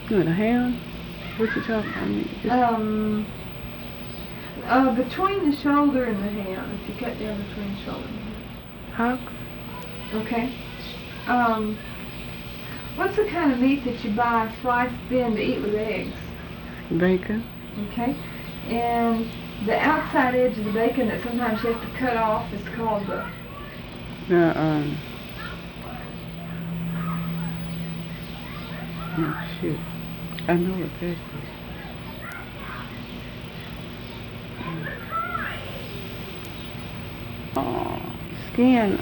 No, the ham? What you talking about? Between the shoulder and the ham, if you cut down between the shoulder and the ham. Hock? Okay. What's the kind of meat that you buy sliced thin to eat with eggs? Bacon. Okay. And the outside edge of the bacon that sometimes you have to cut off is called the... Oh, shoot. I know what that is. Oh, skin,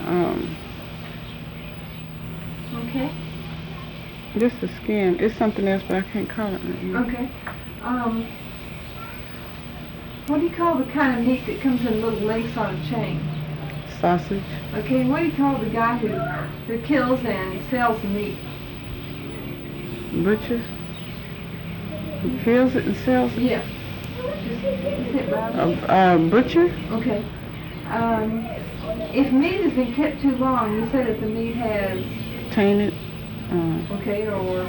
Okay. just the skin. It's something else, but I can't call it right now. Okay. What do you call the kind of meat that comes in little links on a chain? Sausage. Okay, what do you call the guy who kills and sells the meat? Butcher. Who kills it and sells it? Yeah. Is it right? Butcher? Okay. If meat has been kept too long, you said that the meat has... Tainted. Okay, or...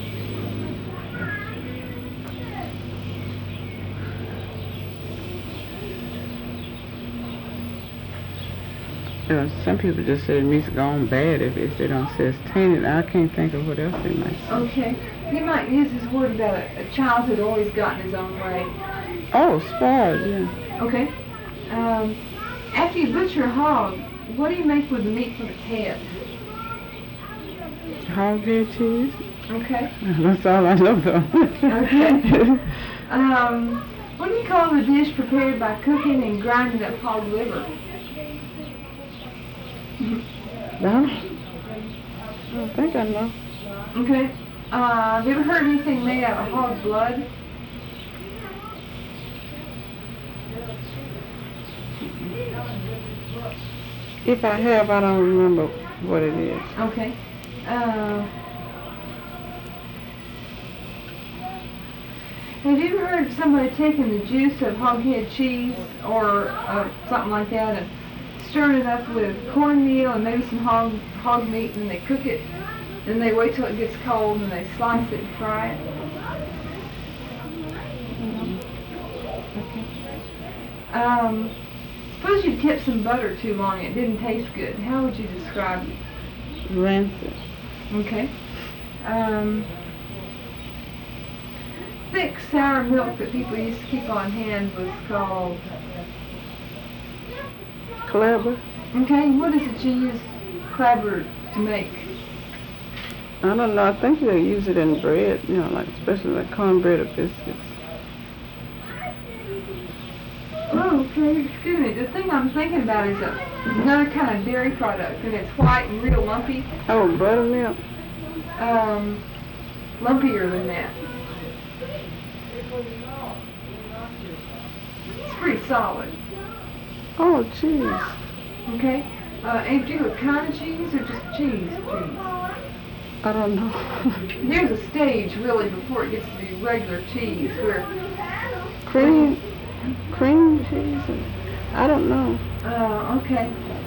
Some people just say the meat's gone bad if they don't say it's tainted. I can't think of what else they might say. Okay. He might use this word about a childhood always gotten his own way. Oh, spoiled, yeah. Okay. After you butcher a hog, what do you make with the meat from its head? Hog head cheese. Okay. That's all I know though. Okay. What do you call the dish prepared by cooking and grinding up hog liver? I don't think I know. Okay. Have you ever heard anything made out of hog blood? If I have, I don't remember what it is. Okay. Have you ever heard of somebody taking the juice of hog head cheese or something like that and stirring it up with cornmeal and maybe some hog meat, and they cook it, and they wait till it gets cold and they slice it and fry it? Okay. Suppose you kept some butter too long and it didn't taste good. How would you describe it? Rancid. Okay. Thick sour milk that people used to keep on hand was called... Clabber. Okay, what is it you use clabber to make? I don't know. I think they use it in bread, like especially like cornbread or biscuits. Oh, okay, excuse me. The thing I'm thinking about is another kind of dairy product, and it's white and real lumpy. Oh, buttermilk. Lumpier than that. It's pretty solid. Oh, cheese. Okay. And do you a kind of cheese or just cheese? I don't know. There's a stage really before it gets to be regular cheese where Cream cheese? I don't know. Okay.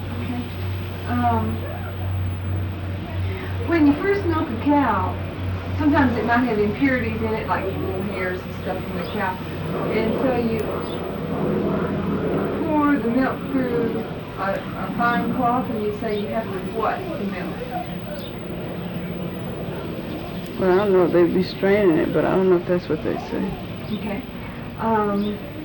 When you first milk a cow, sometimes it might have impurities in it, like little hairs and stuff from the cow. And so you pour the milk through a fine cloth, and you say you have to what, the milk? Well, I don't know if they'd be straining it, but I don't know if that's what they say. Okay.